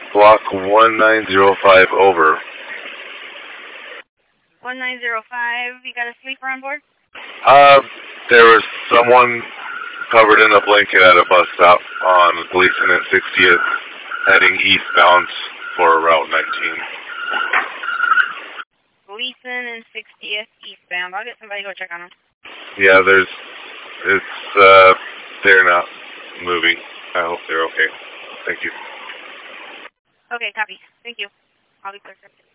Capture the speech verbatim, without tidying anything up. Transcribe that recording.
Block one nine zero five over. one nine zero five, you got a sleeper on board? Uh, there was someone covered in a blanket at a bus stop on Gleason and sixtieth, heading eastbound for Route nineteen. Gleason and sixtieth eastbound. I'll get somebody to go check on them. Yeah, there's, it's, uh, they're not moving. I hope they're okay. Thank you. Okay, copy. Thank you. I'll be clear.